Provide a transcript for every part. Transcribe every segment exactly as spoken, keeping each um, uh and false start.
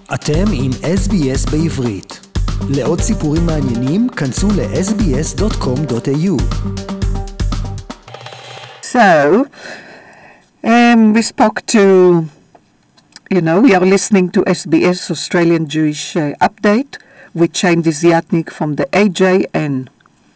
אתם עם אס בי אס בעברית. לעוד סיפורים מעניינים, כנסו ל-אס בי אס דוט קום דוט איי יו. So, um, we spoke to, you know, we are listening to S B S Australian Jewish uh, Update with Shane Desiatnik from the A J N.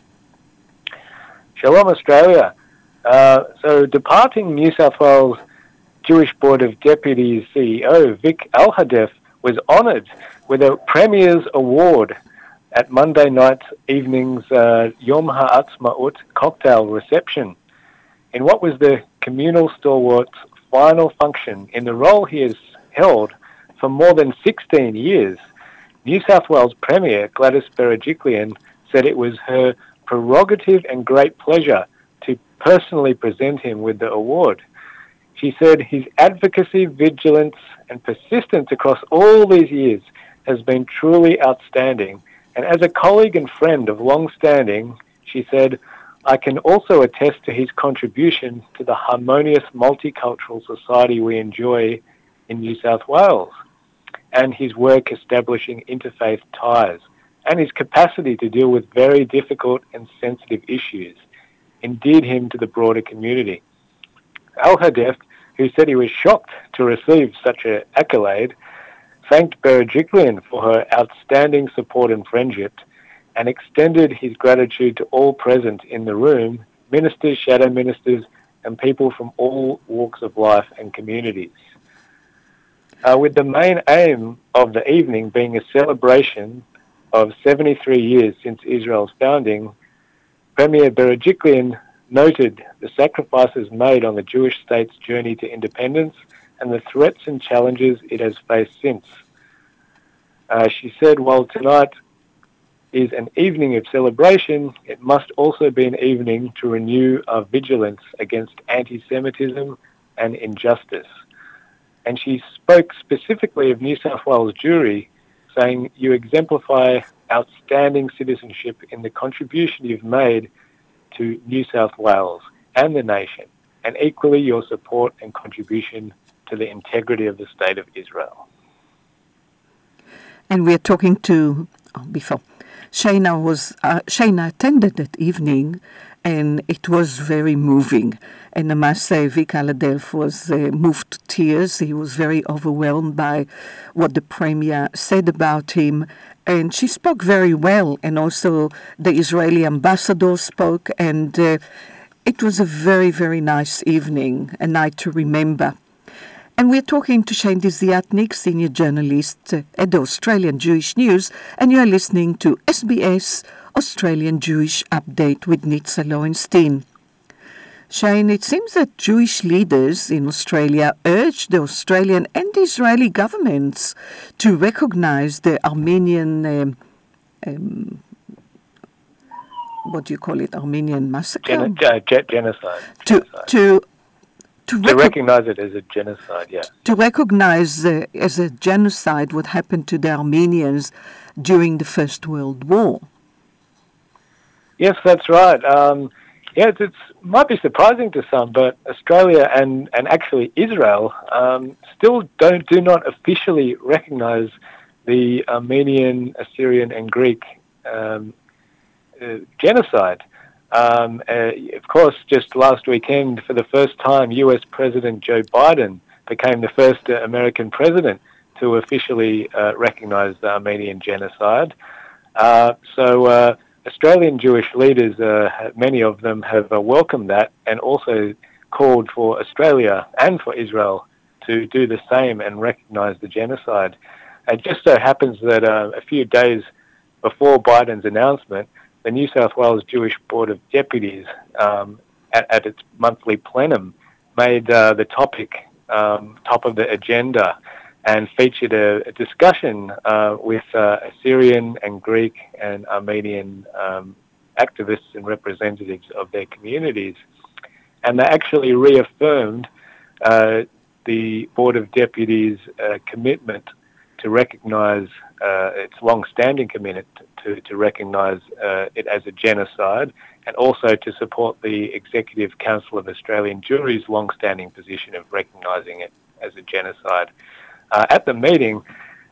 Shalom, Australia. Uh, so, departing New South Wales Jewish Board of Deputies C E O Vic Alhadeff was honoured with a Premier's Award at Monday night evening's uh, Yom Ha'atzmaut cocktail reception. In what was the communal stalwart's final function in the role he has held for more than sixteen years, New South Wales Premier Gladys Berejiklian said it was her prerogative and great pleasure to personally present him with the award. She said his advocacy, vigilance and persistence across all these years has been truly outstanding. And as a colleague and friend of long standing, she said, I can also attest to his contribution to the harmonious multicultural society we enjoy in New South Wales, and his work establishing interfaith ties, and his capacity to deal with very difficult and sensitive issues, endeared him to the broader community. Al-Hadeff, who said he was shocked to receive such an accolade, thanked Berejiklian for her outstanding support and friendship, and extended his gratitude to all present in the room, ministers, shadow ministers, and people from all walks of life and communities. Uh, with the main aim of the evening being a celebration of seventy-three years since Israel's founding, Premier Berejiklian noted the sacrifices made on the Jewish state's journey to independence and the threats and challenges it has faced since. Uh, she said, while tonight is an evening of celebration, it must also be an evening to renew our vigilance against anti-Semitism and injustice. And she spoke specifically of New South Wales Jewry, saying, you exemplify outstanding citizenship in the contribution you've made to New South Wales and the nation, and equally your support and contribution to the integrity of the State of Israel. And we're talking to, oh, before, Shana was, uh, Shana attended that evening, and it was very moving. And I must say, Vic Alhadeff was uh, moved to tears. He was very overwhelmed by what the Premier said about him. And she spoke very well, and also the Israeli ambassador spoke, and uh, it was a very, very nice evening, a night to remember. And we're talking to Shane Desiatnik, senior journalist uh, at the Australian Jewish News, and you're listening to S B S Australian Jewish Update with Nitza Lowenstein. Shane, it seems that Jewish leaders in Australia urged the Australian and the Israeli governments to recognize the Armenian, um, um, what do you call it, Armenian massacre? Gen- uh, ge- genocide. To, genocide. to, to, to rec- recognize it as a genocide, yeah. To recognize uh, as a genocide what happened to the Armenians during the First World War. Yes, that's right. Um, Yeah, it it's, might be surprising to some, but Australia and, and actually Israel um, still don't do not officially recognise the Armenian, Assyrian, and Greek um, uh, genocide. Um, uh, of course, just last weekend, for the first time, U S President Joe Biden became the first uh, American president to officially uh, recognise the Armenian genocide. Uh, so. Uh, Australian Jewish leaders, uh, many of them have uh, welcomed that and also called for Australia and for Israel to do the same and recognise the genocide. It just so happens that uh, a few days before Biden's announcement, the New South Wales Jewish Board of Deputies um, at, at its monthly plenum made uh, the topic um, top of the agenda and featured a, a discussion uh, with uh, Assyrian and Greek and Armenian um, activists and representatives of their communities. And they actually reaffirmed uh, the Board of Deputies' uh, commitment to recognise, uh, its long-standing commitment to, to recognise uh, it as a genocide, and also to support the Executive Council of Australian Jewry's long-standing position of recognising it as a genocide. Uh, at the meeting,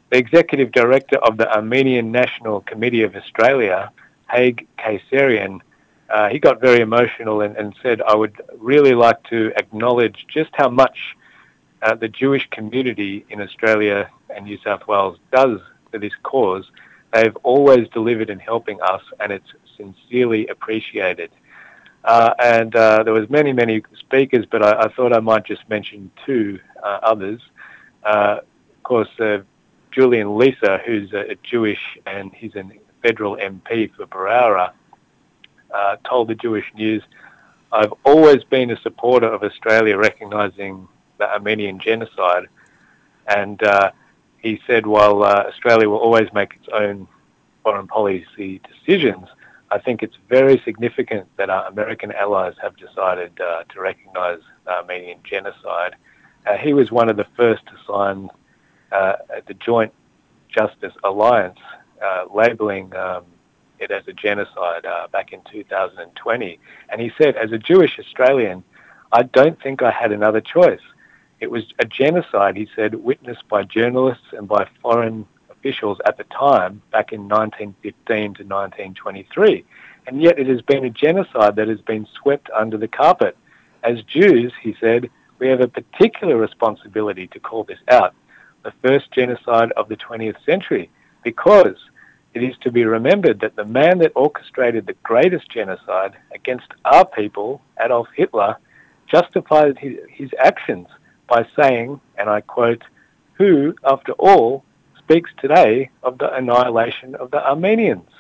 the executive director of the Armenian National Committee of Australia, Haig Kayserian, uh, he got very emotional and, and said, I would really like to acknowledge just how much uh, the Jewish community in Australia and New South Wales does for this cause. They've always delivered in helping us, and it's sincerely appreciated. Uh, and uh, there was many, many speakers, but I, I thought I might just mention two uh, others. Uh, of course, uh, Julian Lisa, who's a, a Jewish and he's a federal M P for Barara, uh, told the Jewish News, I've always been a supporter of Australia recognising the Armenian genocide. And uh, he said, while uh, Australia will always make its own foreign policy decisions, I think it's very significant that our American allies have decided uh, to recognise the Armenian genocide. Uh, he was one of the first to sign uh, the Joint Justice Alliance, uh, labelling um, it as a genocide uh, back in two thousand twenty. And he said, as a Jewish Australian, I don't think I had another choice. It was a genocide, he said, witnessed by journalists and by foreign officials at the time, back in nineteen fifteen to nineteen twenty-three. And yet it has been a genocide that has been swept under the carpet. As Jews, he said, we have a particular responsibility to call this out, the first genocide of the twentieth century, because it is to be remembered that the man that orchestrated the greatest genocide against our people, Adolf Hitler, justified his, his actions by saying, and I quote, who, after all, speaks today of the annihilation of the Armenians.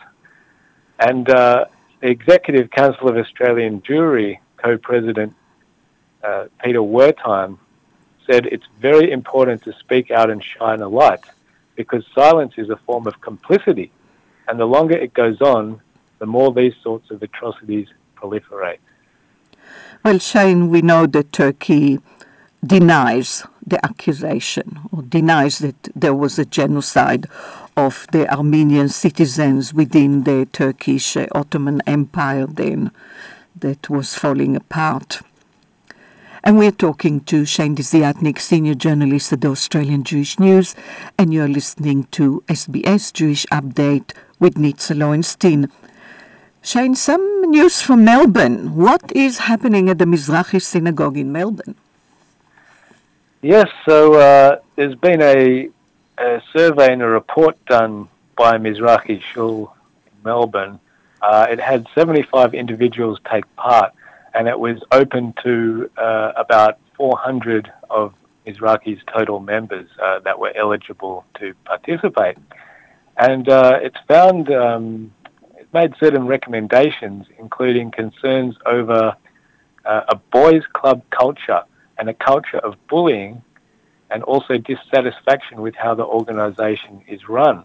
And uh, the Executive Council of Australian Jewry co-president uh, Peter Wertheim said it's very important to speak out and shine a light because silence is a form of complicity, and the longer it goes on, the more these sorts of atrocities proliferate. Well, Shane, we know that Turkey denies the accusation or denies that there was a genocide of the Armenian citizens within the Turkish uh, Ottoman Empire then that was falling apart. And we're talking to Shane Desiatnik, senior journalist at the Australian Jewish News, and you're listening to S B S Jewish Update with Nitza Lowenstein. Shane, some news from Melbourne. What is happening at the Mizrahi Synagogue in Melbourne? Yes, so uh, there's been a, a survey and a report done by Mizrahi Shul in Melbourne. Uh, it had seventy-five individuals take part, and it was open to uh, about four hundred of Mizrahi's total members uh, that were eligible to participate. And uh, it's found, um, it made certain recommendations, including concerns over uh, a boys' club culture and a culture of bullying, and also dissatisfaction with how the organisation is run.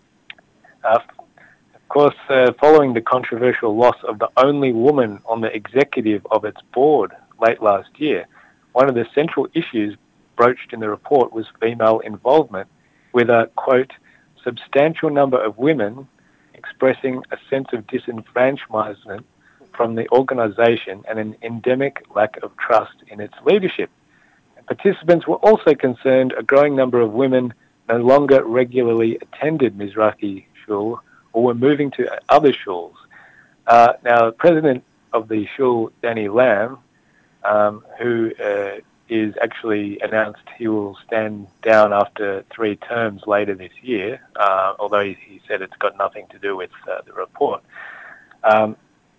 Uh, of course, uh, following the controversial loss of the only woman on the executive of its board late last year, one of the central issues broached in the report was female involvement, with a, quote, substantial number of women expressing a sense of disenfranchisement from the organisation and an endemic lack of trust in its leadership. And participants were also concerned a growing number of women no longer regularly attended Mizrahi Shul or were moving to other shuls. Uh, now, the president of the shul, Danny Lamb, um, who uh, is actually announced he will stand down after three terms later this year, uh, although he, he said it's got nothing to do with uh, the report. Um,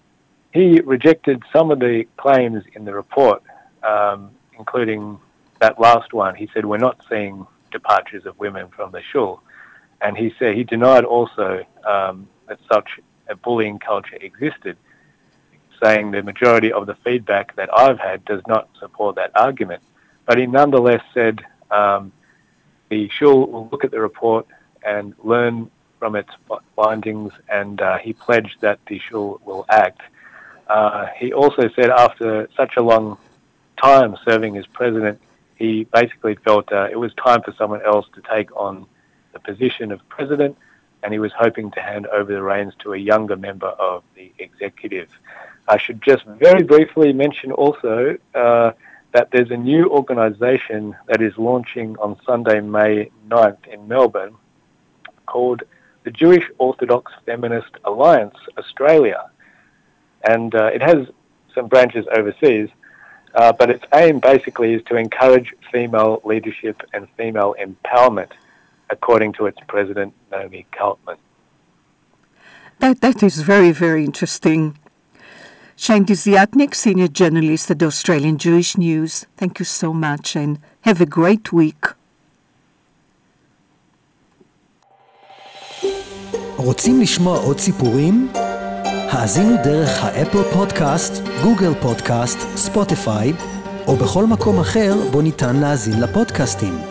He rejected some of the claims in the report, um, including that last one. He said, we're not seeing departures of women from the shul. And he said he denied also um, that such a bullying culture existed, saying the majority of the feedback that I've had does not support that argument. But he nonetheless said um, the shul will look at the report and learn from its findings, and uh, he pledged that the shul will act. Uh, he also said after such a long time serving as president, he basically felt uh, it was time for someone else to take on the position of president, and he was hoping to hand over the reins to a younger member of the executive. I should just very briefly mention also uh, that there's a new organisation that is launching on Sunday, May ninth in Melbourne called the Jewish Orthodox Feminist Alliance Australia. And uh, it has some branches overseas, uh, but its aim basically is to encourage female leadership and female empowerment, according to its president, Naomi Kaltman. That, that is very, very interesting. Shane Desiatnik, Senior Journalist at the Australian Jewish News. Thank you so much and have a great week. רוצים לשמוע עוד סיפורים? האזינו דרך האפל פודקאסט, גוגל פודקאסט, ספוטיפיי, או בכל מקום אחר בו ניתן להאזין לפודקאסטים.